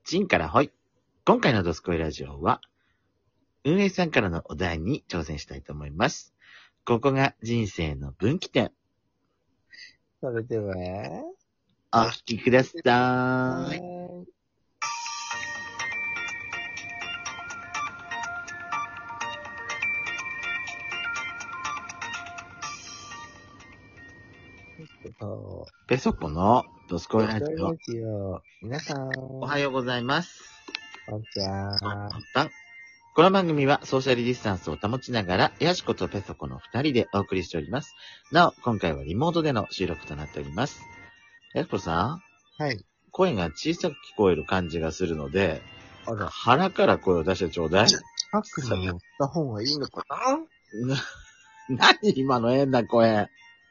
チンからホイ。今回のドスコイラジオは、運営さんからのお題に挑戦したいと思います。ここが人生の分岐点。 それでは、 お聞きください。ペソコのドスコイラジオ。 皆さん、 おはようございます。 こんにちは。 この番組はソーシャルディスタンスを保ちながら、ヤシコとペソコの2人でお送りしております。なお、今回はリモートでの収録となっております。ヤシコさん、 はい。 声が小さく聞こえる感じがするので、 あら、 腹から声を出してちょうだい。 近くに寄った方がいいのか何今の変な声。 な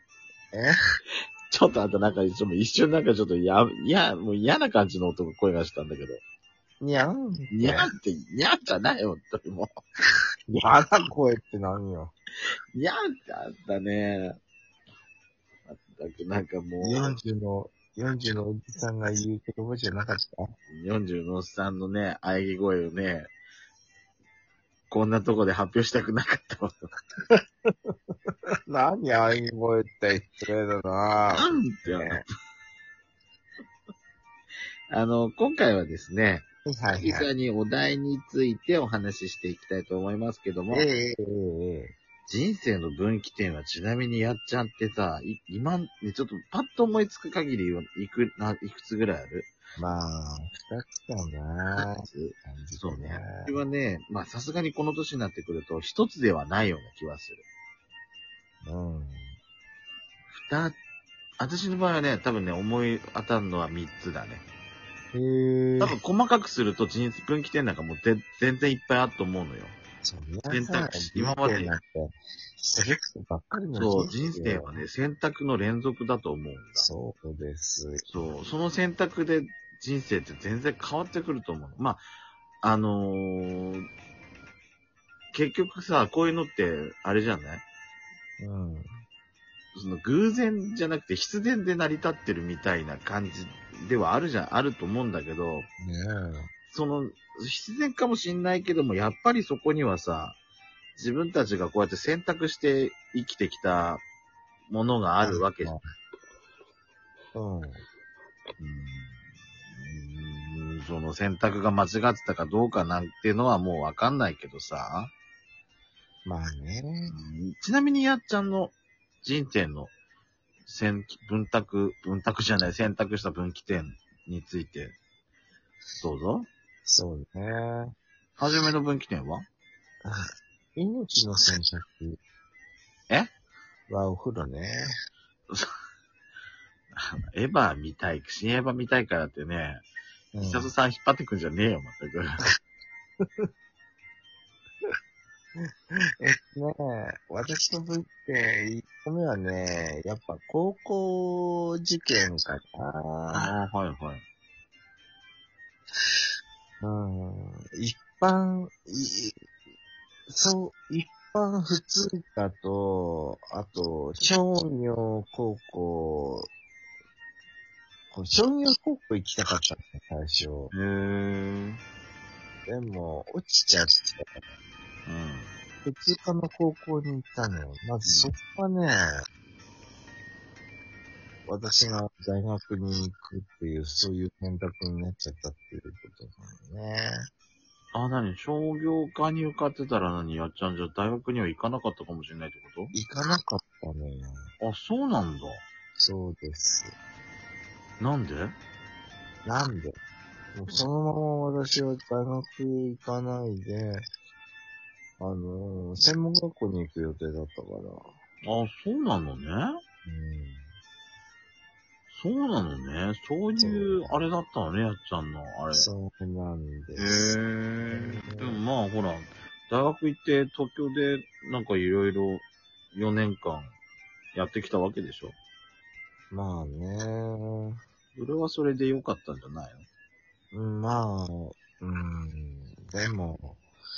ちょっとあとなんか、一瞬なんかちょっともう嫌な感じの声がしたんだけど。 にゃんにゃんって、にゃんじゃないよ、本当にもやだ声って何よ。 う。にゃんってあったね。なんかもう、 40のおじさんが言う言葉じゃなかった 40のおっさんのね、喘ぎ声をね、こんなとこで発表したくなかったわ。 何あい声って失礼だななんて、今回はですね、 はいはい。 久々にお題についてお話ししていきたいと思いますけども、人生の分岐点はちなみにやっちゃんってさ、今、ね、ちょっとパッと思いつく限りいくつぐらいある？ まあ、二つだなそうね。これはね、まあさすがにこの年になってくると一つではないような気はする。私の場合はね、多分ね、思い当たるのは3つだね。多分細かくすると人生分岐点なんかもう全然いっぱいあると思うのよ。選択肢、今まで。 セレクトばっかりのそう、人生はね、選択の連続だと思うんだ。 そうです。 そう、その選択で人生って全然変わってくると思う。まあ、結局さ、こういうのって、あれじゃない？その偶然じゃなくて必然で成り立ってるみたいな感じではあると思うんだけど、その必然かもしんないけども、やっぱりそこにはさ、自分たちがこうやって選択して生きてきたものがあるわけじゃん。その選択が間違ってたかどうかなんていうのはもうわかんないけどさ。 まあね。 ちなみにやっちゃんの人生の選択した分岐点について、どうぞ。 そうね。 はじめの分岐点は？ 命の選択。はお風呂ね。 エヴァ見たい、新エヴァ見たいからってね、伊佐さん引っ張ってくんじゃねえよ、まったく。 私の分岐点、1個目はね、やっぱ高校受験かな。 はいはい。 一般普通科と、あと、商業高校行きたかったね、最初。でも、落ちちゃって、普通科の高校に行ったのよ。まずそこはね、私が大学に行くっていう、そういう選択になっちゃったっていうことなのね。 商業科に受かってたらやっちゃんじゃ大学には行かなかったかもしれないってこと？ 行かなかったのよ。 あ、そうなんだ。 そうです。 なんで？ もうそのまま私は大学行かないで、専門学校に行く予定だったから。 あ、そうなのね。そうなのね。そういう、あれだったのね、やっちゃんの、あれ。 そうなんです。 でもまあ、ほら、大学行って東京でなんかいろいろ4年間やってきたわけでしょ。 まあね。 それはそれで良かったんじゃないの？ まあ、でも、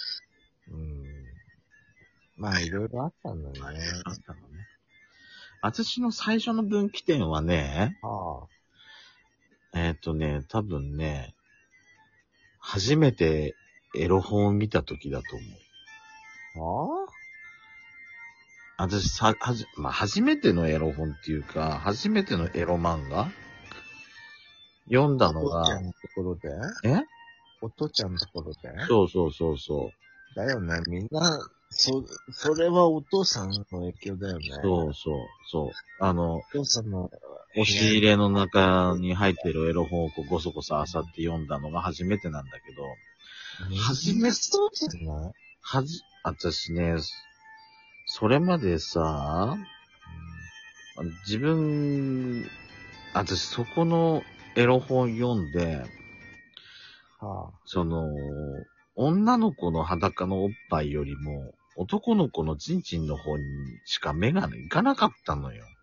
まあいろいろあったんだよね。 あったのね。私の最初の分岐点はね、多分ね、 初めてエロ本を見た時だと思う。私初めてのエロ本っていうか、初めてのエロ漫画読んだのが、 お父ちゃんのところでお父ちゃんのところでそう。 だよね、みんな、それはお父さんの影響だよね。 そう。 お父さんの、 押し入れの中に入ってるエロ本をこうごそごそ漁って読んだのが初めてなんだけど、初めてそうじゃない？ 私ね、それまでさ、私そこのエロ本読んで、女の子の裸のおっぱいよりも、男の子のチンチンの方にしか目がいかなかったのよ。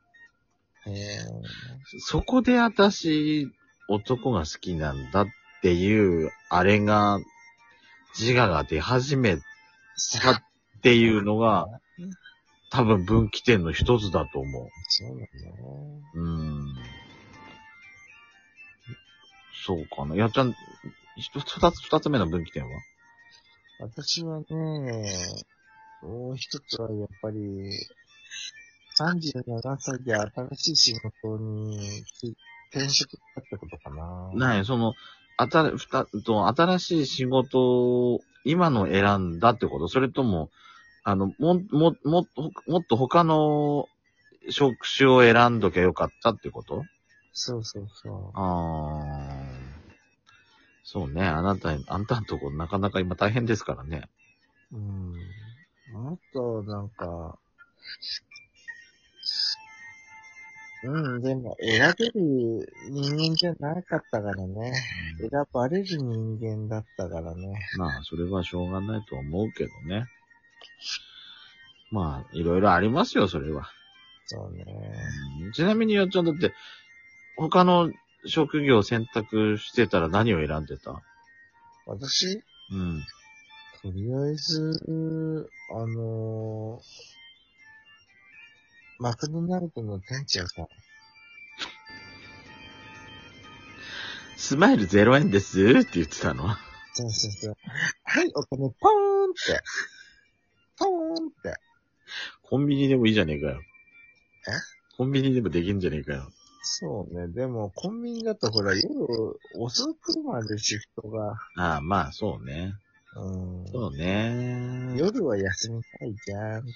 そこで私、男が好きなんだっていう、あれが、自我が出始めたっていうのが、多分分岐点の一つだと思う。 そうだね。 そうかな。やっちゃん、二つ目の分岐点は？ 私はね、もう一つはやっぱり、37歳で新しい仕事に転職したってことかな。 新しい仕事を今の選んだってこと？それとも、もっと他の職種を選んどきゃよかったってこと？ そう。 そうね。あんたのとこなかなか今大変ですからね。 もっとなんか、でも選べる人間じゃなかったからね。選ばれる人間だったからね。 まあ、それはしょうがないと思うけどね。まあ、いろいろありますよ、それは。 そうね。 ちなみによっちゃんだって、他の職業を選択してたら何を選んでた？ 私？とりあえず、マクドナルドの店長さん。 スマイル0円ですって言ってたの？ そう。はい、お金ポーンって。ポーンって。 コンビニでもいいじゃねえかよ。コンビニでもできんじゃねえかよ。 そうね。でも、コンビニだとほら、夜遅くまでシフトが。 まあ、そうね。そうね。 夜は休みたいじゃんって。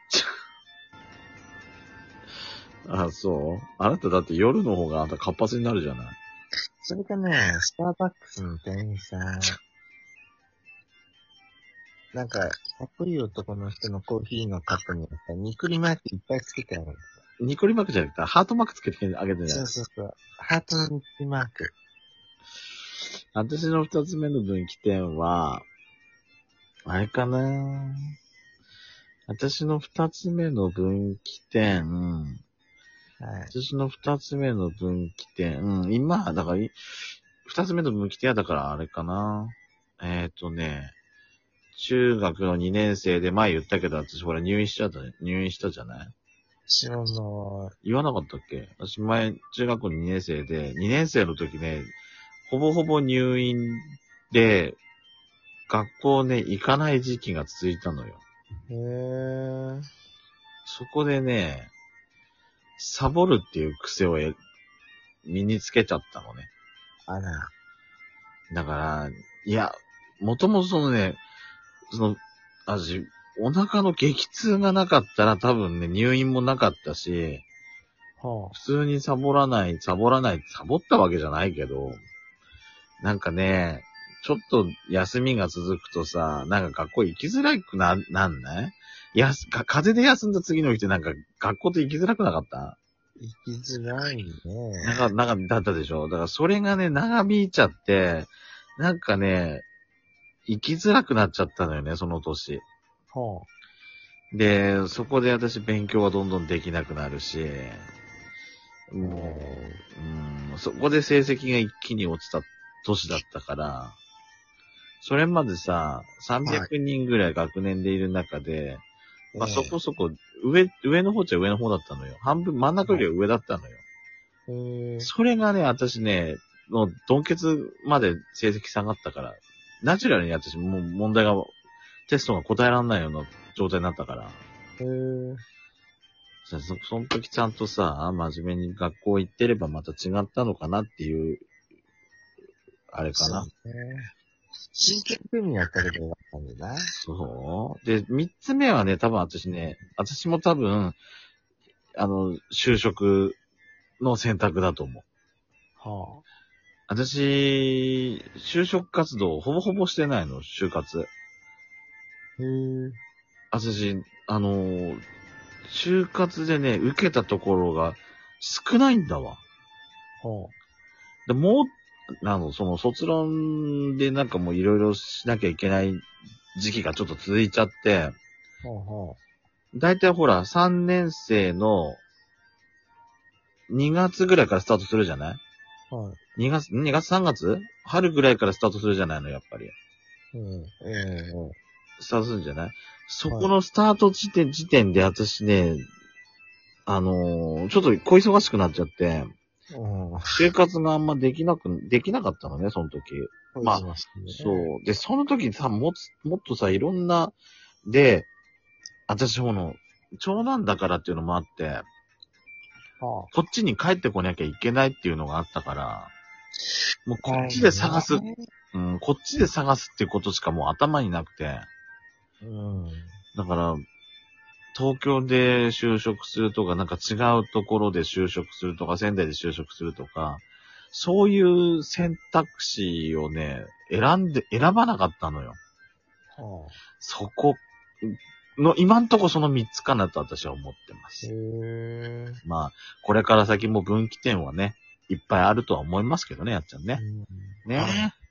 そう？あなただって夜の方があんた活発になるじゃない。 それかね、スターバックスの店員さん。なんか、かっこいい男の人のコーヒーのカップにニクリマークいっぱいつけてあるんですよ。ニクリマークじゃなくて、ハートマークつけてあげてんじゃない？ そう。ハートのニクリマーク。 私の二つ目の分岐点は、あれかな。私の二つ目の分岐点、私の二つ目の分岐点、今、だから、二つ目の分岐点はだからあれかな。中学の2年生で前言ったけど、私ほら入院したじゃない？ 知らない。 言わなかったっけ？私前、中学校2年生で、2年生の時ね、ほぼほぼ入院で、学校ね、行かない時期が続いたのよ。そこでね、サボるっていう癖を身につけちゃったのね。 あら。 だから、いや、もともとね、お腹の激痛がなかったら多分ね、入院もなかったし、普通にサボったわけじゃないけど、なんかね、ちょっと休みが続くとさ、なんか学校行きづらくなんない？風邪で休んだ次の日ってなんか学校って行きづらくなかった？ 行きづらいね。 だったでしょ？だからそれがね、長引いちゃって、なんかね、行きづらくなっちゃったのよね、その年。で、そこで私勉強はどんどんできなくなるし、そこで成績が一気に落ちた年だったから、それまでさ、300人ぐらい学年でいる中で、まあそこそこ上の方っちゃ上の方だったのよ。半分、真ん中よりは上だったのよ。それがね、私ね、ドンケツまで成績下がったから、 ナチュラルにやってしもう問題が、テストが答えられないような状態になったから。その時ちゃんとさ、真面目に学校行ってればまた違ったのかなっていう、あれかな。 真剣ゼミやったけどよかったんだな。 そうで、三つ目はね、多分私も多分、就職の選択だと思う。 はあ。 私、就職活動ほぼほぼしてないの、就活。 へえ。 私、就活でね、受けたところが少ないんだわ。 はでもう、その卒論でなんかもういろいろしなきゃいけない時期がちょっと続いちゃって、 あ。はあはだいたいほら、3年生の2月ぐらいからスタートするじゃないあ。はい。 2月3月春ぐらいからスタートするじゃないの、やっぱり。スタートするんじゃないそこのスタート時点で私ね、ちょっと小忙しくなっちゃって、就活があんまできなかったのね、その時。まあ、そう。で、その時さ、もっとさ、いろんな、で、私長男だからっていうのもあって、こっちに帰ってこなきゃいけないっていうのがあったから、もうこっちで探す、こっちで探すっていうことしかもう頭になくて、だから、東京で就職するとか、なんか違うところで就職するとか、仙台で就職するとか、そういう選択肢をね、選ばなかったのよ。そこの、今んとこその3つかなと私は思ってます。まあ、これから先も分岐点はね、いっぱいあるとは思いますけどね、やっちゃんね。ね